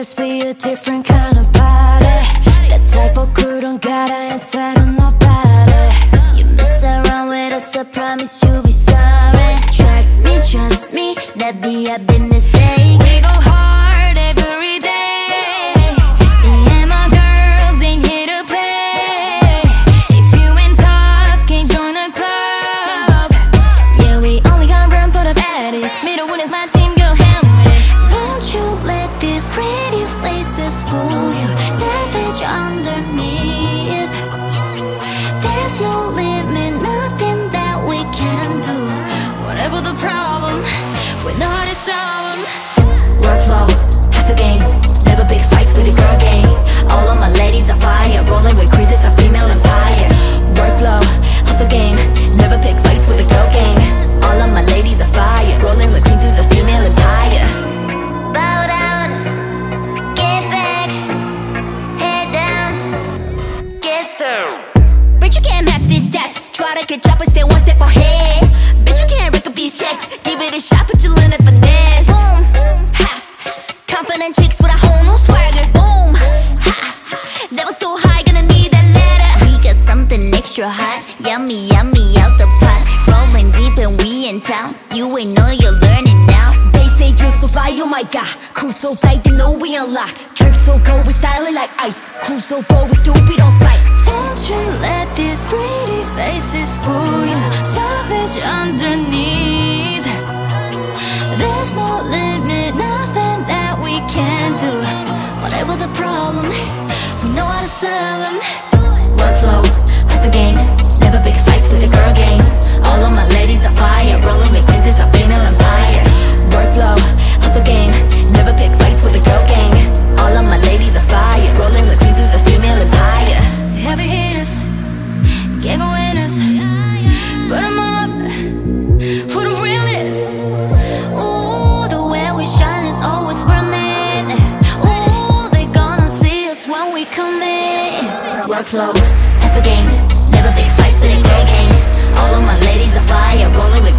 must be a different kind of body. That type of girl don't got inside of nobody. You mess around with us, I promise you'll be sorry. Trust me, that be a big mistake. We go hard every day. Me and my girls ain't here to play. If you ain't tough, can't join the club. Yeah, we only got room for the baddies. Middle one is my team, go ham with it. Don't you let these pretty faces fool you. Savage underneath. There's no limit, nothing that we can do. Whatever the problem, we know how to solve them. Workflow, hustle game, never big fights with the girl gang. All of my ladies are fire, rolling with cruises, a female empire. Workflow, hustle game, never pick fights with the girl gang. All of my ladies are fire, rolling with cruises, a female empire. Bow down, get back, head down, get served. Bitch, you can't match these stats. Try to catch up and stay one step ahead. Bitch, you can't rack up these checks. Give it a shot, but you learn it finesse. Boom, ha. Confident chicks with a whole new swagger. Boom, ha. Level so high, gonna need that ladder. We got something extra hot, yummy, yummy out the pot. Rolling deep and we in town. You ain't know you're learning now. They say you're so fly, oh my god. Cruise so tight, you know we unlock. Drip so cold, we styling like ice. Cruise so bold, we stupid on sight. Don't you let these pretty faces fool you. Savage underneath. There's no limit, nothing that we can do. Whatever the problem, we know how to solve them. Workflow, hustle game, never big fights with the girl gang. All of my ladies are fire, rolling with cruises, a female empire. Workflow, hustle game, never pick fights with the girl gang. All of my ladies are fire, rolling with cruises, a female empire. Heavy hitters, get go winners, put them up for the realest. Ooh, the way we shine is always burning. Ooh, they gonna see us when we come in. Workflow, hustle game, never big fights with the girl gang. All of my ladies are fire, rolling with